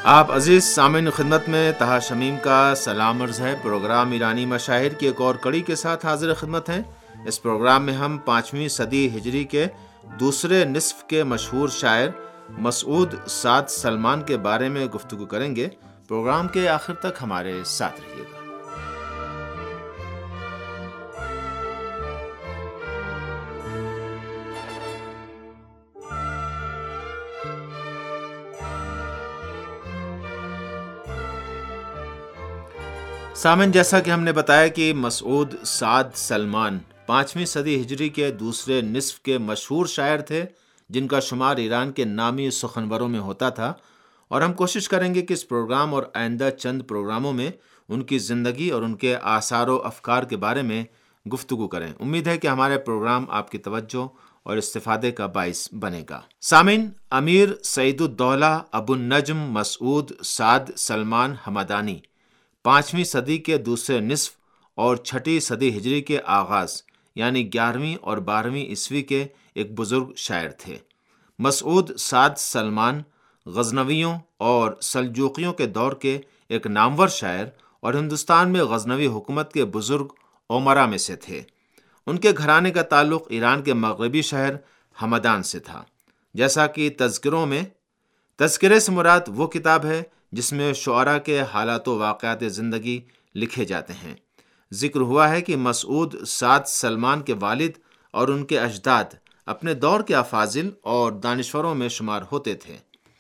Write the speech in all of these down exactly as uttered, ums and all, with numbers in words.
آپ عزیز سامعین خدمت میں طہا شمیم کا سلام عرض ہے۔ پروگرام ایرانی مشاہیر کی ایک اور کڑی کے ساتھ حاضر خدمت ہیں۔ اس پروگرام میں ہم پانچویں صدی ہجری کے دوسرے نصف کے مشہور شاعر مسعود سعد سلمان کے بارے میں گفتگو کریں گے۔ پروگرام کے آخر تک ہمارے ساتھ رہیے گا۔ سامن، جیسا کہ ہم نے بتایا کہ مسعود سعد سلمان پانچویں صدی ہجری کے دوسرے نصف کے مشہور شاعر تھے، جن کا شمار ایران کے نامی سخنوروں میں ہوتا تھا، اور ہم کوشش کریں گے کہ اس پروگرام اور آئندہ چند پروگراموں میں ان کی زندگی اور ان کے آثار و افکار کے بارے میں گفتگو کریں۔ امید ہے کہ ہمارے پروگرام آپ کی توجہ اور استفادے کا باعث بنے گا۔ سامعین، امیر سعید الدولہ ابو النجم مسعود سعد سلمان ہمدانی پانچویں صدی کے دوسرے نصف اور چھٹی صدی ہجری کے آغاز یعنی گیارہویں اور بارہویں عیسوی کے ایک بزرگ شاعر تھے۔ مسعود سعد سلمان غزنویوں اور سلجوقیوں کے دور کے ایک نامور شاعر اور ہندوستان میں غزنوی حکومت کے بزرگ امراء میں سے تھے۔ ان کے گھرانے کا تعلق ایران کے مغربی شہر ہمدان سے تھا۔ جیسا کہ تذکروں میں تذکرے سے مراد وہ کتاب ہے جس میں شعراء کے حالات و واقعات زندگی لکھے جاتے ہیں۔ ذکر ہوا ہے کہ مسعود سعد سلمان کے والد اور ان کے اجداد اپنے دور کے افاضل اور دانشوروں میں شمار ہوتے تھے۔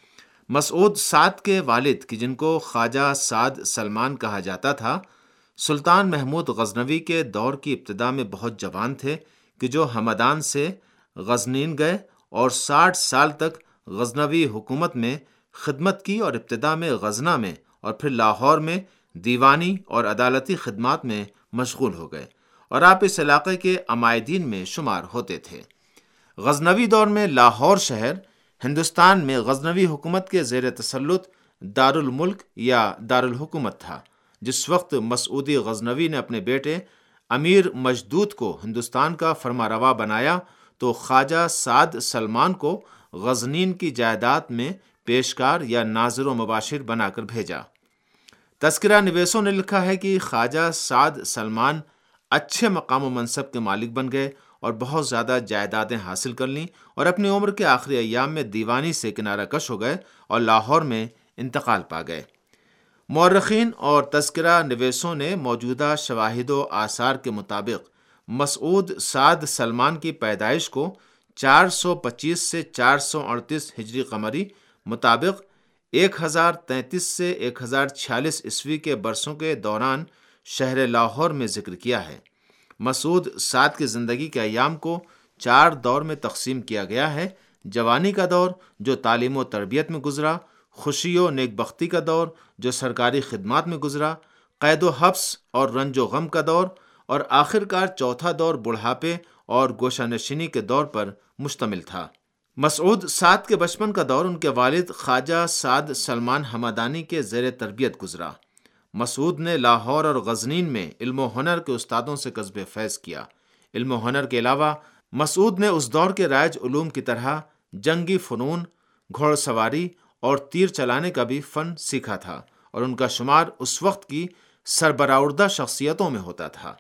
مسعود سعد کے والد کی جن کو خواجہ سعد سلمان کہا جاتا تھا، سلطان محمود غزنوی کے دور کی ابتدا میں بہت جوان تھے کہ جو ہمدان سے غزنین گئے اور ساٹھ سال تک غزنوی حکومت میں خدمت کی اور ابتدا میں غزنہ میں اور پھر لاہور میں دیوانی اور عدالتی خدمات میں مشغول ہو گئے، اور آپ اس علاقے کے عمائدین میں شمار ہوتے تھے۔ غزنوی دور میں لاہور شہر ہندوستان میں غزنوی حکومت کے زیر تسلط دارالملک یا دارالحکومت تھا۔ جس وقت مسعودی غزنوی نے اپنے بیٹے امیر مجدود کو ہندوستان کا فرما روا بنایا تو خواجہ سعد سلمان کو غزنین کی جائیداد میں پیشکار یا ناظر و مباشر بنا کر بھیجا۔ تذکرہ نویسوں نے لکھا ہے کہ خواجہ سعد سلمان اچھے مقام و منصب کے مالک بن گئے اور بہت زیادہ جائیدادیں حاصل کر لیں، اور اپنی عمر کے آخری ایام میں دیوانی سے کنارہ کش ہو گئے اور لاہور میں انتقال پا گئے۔ مورخین اور تذکرہ نویسوں نے موجودہ شواہد و آثار کے مطابق مسعود سعد سلمان کی پیدائش کو چار سو پچیس سے چار سو اڑتیس ہجری قمری مطابق ایک ہزار تینتیس سے ایک ہزار چھیالیس عیسوی کے برسوں کے دوران شہر لاہور میں ذکر کیا ہے۔ مسعود سعد کی زندگی کے ایام کو چار دور میں تقسیم کیا گیا ہے: جوانی کا دور جو تعلیم و تربیت میں گزرا، خوشی و نیک بختی کا دور جو سرکاری خدمات میں گزرا، قید و حبس اور رنج و غم کا دور، اور آخر کار چوتھا دور بڑھاپے اور گوشہ نشینی کے دور پر مشتمل تھا۔ مسعود سعد کے بچپن کا دور ان کے والد خواجہ سعد سلمان ہمدانی کے زیر تربیت گزرا۔ مسعود نے لاہور اور غزنین میں علم و ہنر کے استادوں سے کسب فیض کیا۔ علم و ہنر کے علاوہ مسعود نے اس دور کے رائج علوم کی طرح جنگی فنون، گھوڑ سواری اور تیر چلانے کا بھی فن سیکھا تھا، اور ان کا شمار اس وقت کی سربراوردہ شخصیتوں میں ہوتا تھا۔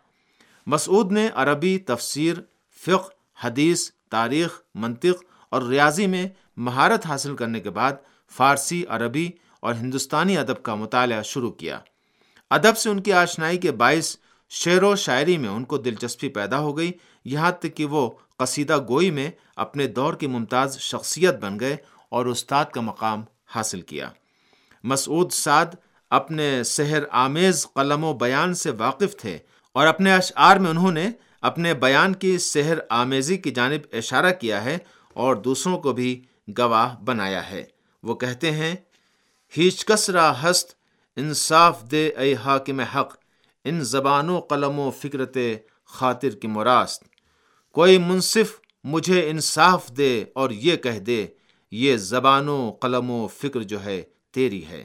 مسعود نے عربی، تفسیر، فقہ، حدیث، تاریخ، منطق اور ریاضی میں مہارت حاصل کرنے کے بعد فارسی، عربی اور ہندوستانی ادب کا مطالعہ شروع کیا۔ ادب سے ان کی آشنائی کے باعث شعر و شاعری میں ان کو دلچسپی پیدا ہو گئی، یہاں تک کہ وہ قصیدہ گوئی میں اپنے دور کی ممتاز شخصیت بن گئے اور استاد کا مقام حاصل کیا۔ مسعود سعد اپنے سحر آمیز قلم و بیان سے واقف تھے، اور اپنے اشعار میں انہوں نے اپنے بیان کی سحر آمیزی کی جانب اشارہ کیا ہے اور دوسروں کو بھی گواہ بنایا ہے۔ وہ کہتے ہیں: ہیچ کس را ہست انصاف دے اے حاکم حق، ان زبان و قلم و فکرت خاطر کی مراست۔ کوئی منصف مجھے انصاف دے اور یہ کہہ دے، یہ زبان و قلم و فکر جو ہے تیری ہے۔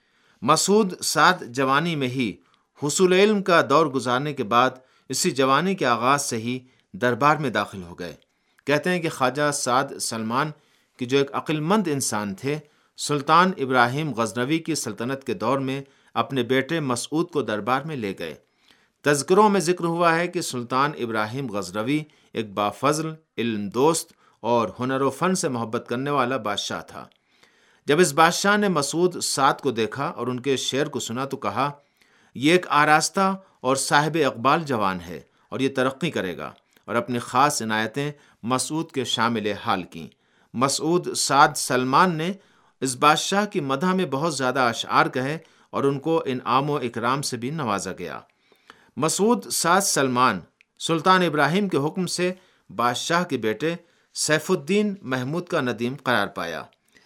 مسعود سعد جوانی میں ہی حصول علم کا دور گزارنے کے بعد اسی جوانی کے آغاز سے ہی دربار میں داخل ہو گئے۔ کہتے ہیں کہ خواجہ سعد سلمان کہ جو ایک عقل مند انسان تھے، سلطان ابراہیم غزنوی کی سلطنت کے دور میں اپنے بیٹے مسعود کو دربار میں لے گئے۔ تذکروں میں ذکر ہوا ہے کہ سلطان ابراہیم غزنوی ایک بافضل، علم دوست اور ہنر و فن سے محبت کرنے والا بادشاہ تھا۔ جب اس بادشاہ نے مسعود سعد کو دیکھا اور ان کے شعر کو سنا تو کہا، یہ ایک آراستہ اور صاحب اقبال جوان ہے اور یہ ترقی کرے گا، اور اپنی خاص عنایتیں مسعود کے شامل حال کیں۔ مسعود سعد سلمان نے اس بادشاہ کی مدح میں بہت زیادہ اشعار کہے اور ان کو انعام و اکرام سے بھی نوازا گیا۔ مسعود سعد سلمان سلطان ابراہیم کے حکم سے بادشاہ کے بیٹے سیف الدین محمود کا ندیم قرار پایا۔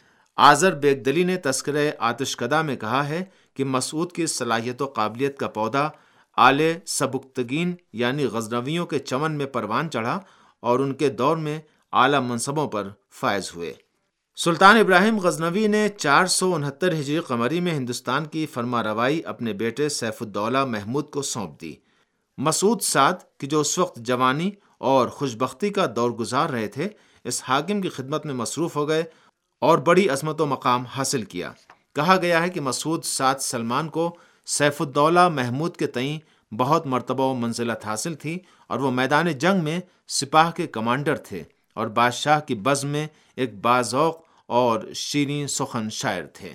آذر بیگدلی نے تذکرہ آتش کدہ میں کہا ہے کہ مسعود کی صلاحیت و قابلیت کا پودا آل سبکتگین یعنی غزنویوں کے چمن میں پروان چڑھا اور ان کے دور میں اعلیٰ منصبوں پر فائز ہوئے۔ سلطان ابراہیم غزنوی نے چار سو انہتر ہجری قمری میں ہندوستان کی فرما روائی اپنے بیٹے سیف الدولہ محمود کو سونپ دی۔ مسعود سعد کہ جو اس وقت جوانی اور خوشبختی کا دور گزار رہے تھے، اس حاکم کی خدمت میں مصروف ہو گئے اور بڑی عظمت و مقام حاصل کیا۔ کہا گیا ہے کہ مسعود سعد سلمان کو سیف الدولہ محمود کے تئیں بہت مرتبہ و منزلت حاصل تھی اور وہ میدان جنگ میں سپاہ کے کمانڈر تھے اور بادشاہ کی بزم میں ایک باذوق اور شیریں سخن شاعر تھے۔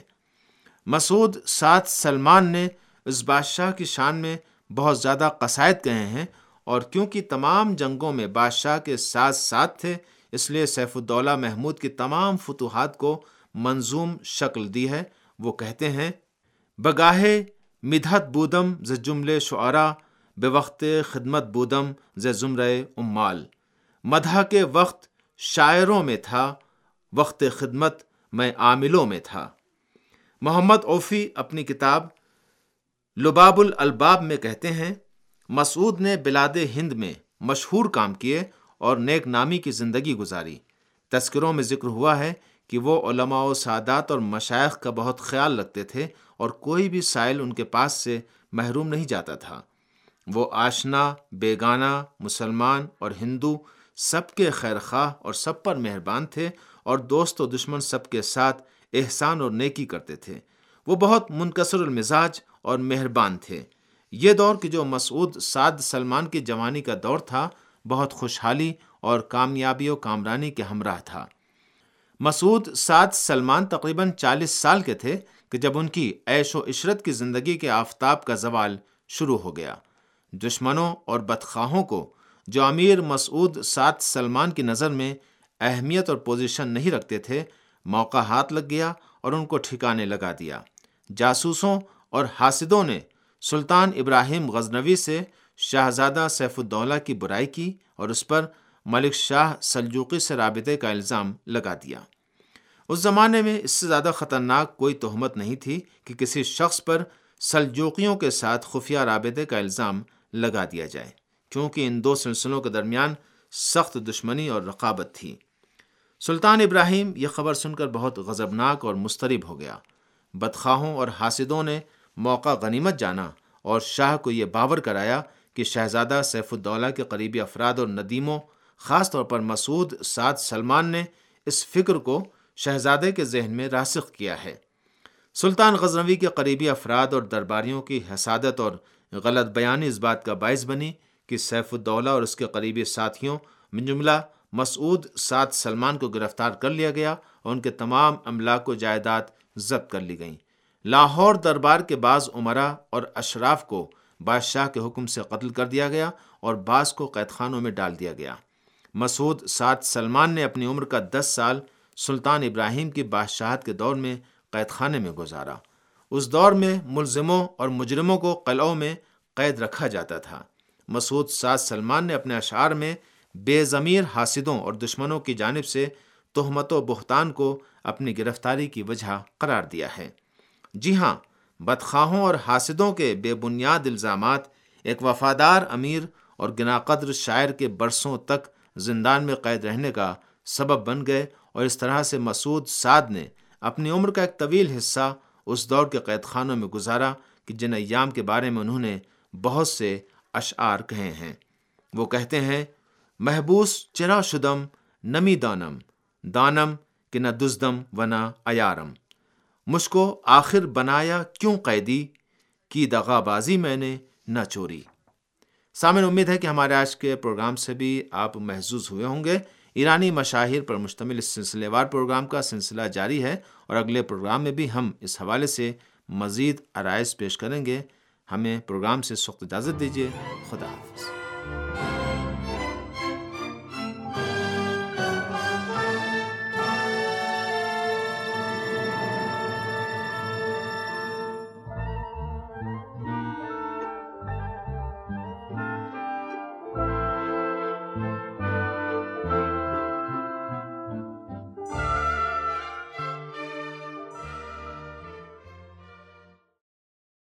مسعود سعد سلمان نے اس بادشاہ کی شان میں بہت زیادہ قصائد کہے ہیں، اور کیونکہ تمام جنگوں میں بادشاہ کے ساتھ ساتھ تھے، اس لیے سیف الدولہ محمود کی تمام فتوحات کو منظوم شکل دی ہے۔ وہ کہتے ہیں، بگاہے مدحت بودم ز جملے شعرا، بے وقت خدمت بودم ز زمرے عمال۔ مدح کے وقت شاعروں میں تھا، وقت خدمت میں عاملوں میں تھا۔ محمد عوفی اپنی کتاب لباب الالباب میں کہتے ہیں، مسعود نے بلاد ہند میں مشہور کام کیے اور نیک نامی کی زندگی گزاری۔ تذکروں میں ذکر ہوا ہے کہ وہ علماء و سادات اور مشائخ کا بہت خیال رکھتے تھے اور کوئی بھی سائل ان کے پاس سے محروم نہیں جاتا تھا۔ وہ آشنا، بیگانہ، مسلمان اور ہندو سب کے خیر خواہ اور سب پر مہربان تھے اور دوست و دشمن سب کے ساتھ احسان اور نیکی کرتے تھے۔ وہ بہت منکسر المزاج اور مہربان تھے۔ یہ دور کہ جو مسعود سعد سلمان کی جوانی کا دور تھا، بہت خوشحالی اور کامیابی و کامرانی کے ہمراہ تھا۔ مسعود سعد سلمان تقریباً چالیس سال کے تھے کہ جب ان کی عیش و عشرت کی زندگی کے آفتاب کا زوال شروع ہو گیا۔ دشمنوں اور بدخواہوں کو جو امیر مسعود سعد سلمان کی نظر میں اہمیت اور پوزیشن نہیں رکھتے تھے، موقع ہاتھ لگ گیا اور ان کو ٹھکانے لگا دیا۔ جاسوسوں اور حاسدوں نے سلطان ابراہیم غزنوی سے شہزادہ سیف الدولہ کی برائی کی اور اس پر ملک شاہ سلجوقی سے رابطے کا الزام لگا دیا۔ اس زمانے میں اس سے زیادہ خطرناک کوئی تہمت نہیں تھی کہ کسی شخص پر سلجوقیوں کے ساتھ خفیہ رابطے کا الزام لگا دیا جائے، کیونکہ ان دو سلسلوں کے درمیان سخت دشمنی اور رقابت تھی۔ سلطان ابراہیم یہ خبر سن کر بہت غضبناک اور مضطرب ہو گیا۔ بدخواہوں اور حاسدوں نے موقع غنیمت جانا اور شاہ کو یہ باور کرایا کہ شہزادہ سیف الدولہ کے قریبی افراد اور ندیموں، خاص طور پر مسعود سعد سلمان نے اس فکر کو شہزادے کے ذہن میں راسخ کیا ہے۔ سلطان غزنوی کے قریبی افراد اور درباریوں کی حسادت اور غلط بیانی اس بات کا باعث بنی کہ سیف الدولہ اور اس کے قریبی ساتھیوں من جملہ مسعود سعد سلمان کو گرفتار کر لیا گیا اور ان کے تمام املاک و جائیداد ضبط کر لی گئیں۔ لاہور دربار کے بعض امراء اور اشراف کو بادشاہ کے حکم سے قتل کر دیا گیا اور بعض کو قید خانوں میں ڈال دیا گیا۔ مسعود سعد سلمان نے اپنی عمر کا دس سال سلطان ابراہیم کی بادشاہت کے دور میں قید خانے میں گزارا۔ اس دور میں ملزموں اور مجرموں کو قلعوں میں قید رکھا جاتا تھا۔ مسعود سعد سلمان نے اپنے اشعار میں بے ضمیر حاسدوں اور دشمنوں کی جانب سے تہمت و بہتان کو اپنی گرفتاری کی وجہ قرار دیا ہے۔ جی ہاں، بدخواہوں اور حاسدوں کے بے بنیاد الزامات ایک وفادار امیر اور گنا قدر شاعر کے برسوں تک زندان میں قید رہنے کا سبب بن گئے، اور اس طرح سے مسعود سعد نے اپنی عمر کا ایک طویل حصہ اس دور کے قید خانوں میں گزارا کہ جن ایام کے بارے میں انہوں نے بہت سے اشعار کہے ہیں۔ وہ کہتے ہیں، محبوس چرا شدم نمی دانم، دانم کہ نہ دزدم و نہ عیارم۔ مجھ کو آخر بنایا کیوں قیدی، کی دغا بازی میں نے نہ چوری۔ سامعین، امید ہے کہ ہمارے آج کے پروگرام سے بھی آپ محظوظ ہوئے ہوں گے۔ ایرانی مشاہیر پر مشتمل اس سلسلے وار پروگرام کا سلسلہ جاری ہے، اور اگلے پروگرام میں بھی ہم اس حوالے سے مزید آرائز پیش کریں گے۔ ہمیں پروگرام سے سخت اجازت دیجیے۔ خدا حافظ۔